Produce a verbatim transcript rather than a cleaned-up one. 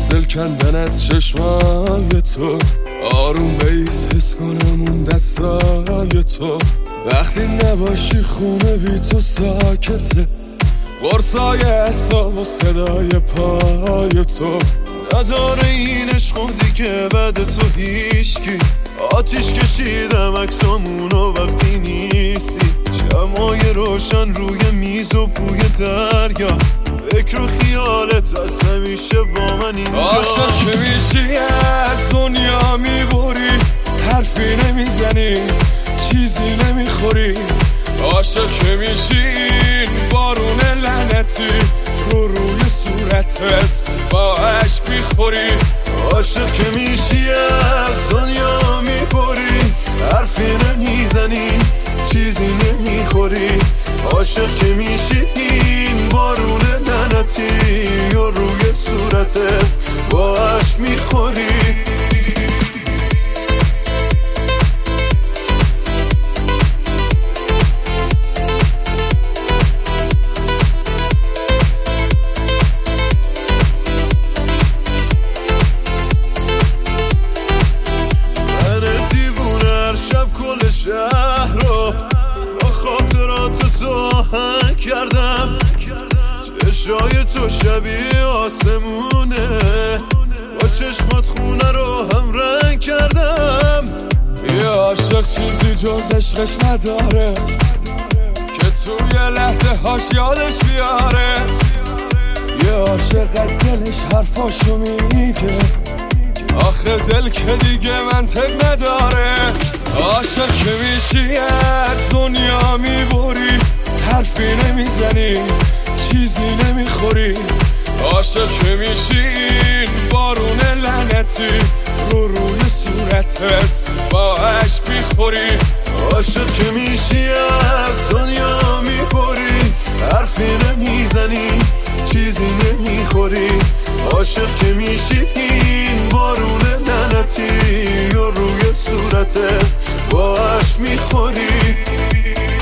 دل کندن از چشمای تو، آروم بیس حس کنم اون دستای تو. وقتی نباشی خونه بی تو ساکته، قرصای اعصاب و صدای پای تو. نداره این عشق دیگه بعد تو هیچکی. آتیش کشیدم عکسامونو وقتی نیستی، شمعای روشن روی میز و بوی دریا، فکر و خیالت از همیشه با من اینجا. عاشق که میشی از دنیا میبری، حرفی نمیزنی چیزی نمیخوری. عاشق که میشی این بارون لعنتی رو روی صورتت با عشق میخوری. عاشق که میشی از دنیا میبری، حرفی نمیزنی چیزی نمیخوری. عاشق که میشی این بارون لعنتی رو روی صورتت با عشق میخوری. شهر رو با خاطرات تو آهنگ کردم، چشای تو شبیه آسمونه، با چشمات خونه رو هم رنگ کردم. یه عاشق چیزی جز عشقش نداره که توی لحظه هاش یادش بیاره. یه عاشق از دلش حرفاشو میگه، آخه دل که دیگه منطق نداره. عاشق که میشی از دنیا میبری، حرفی نمیزنی چیزی نمیخوری. عاشق که میشی این بارون لعنتی رو روی صورتت با عشق میخوری. عاشق که میشی از دنیا میبری، حرفی نمیزنی چیزی نمیخوری. عاشق که میشی این بارون لعنتی رو روی صورتت با عشق میخوری.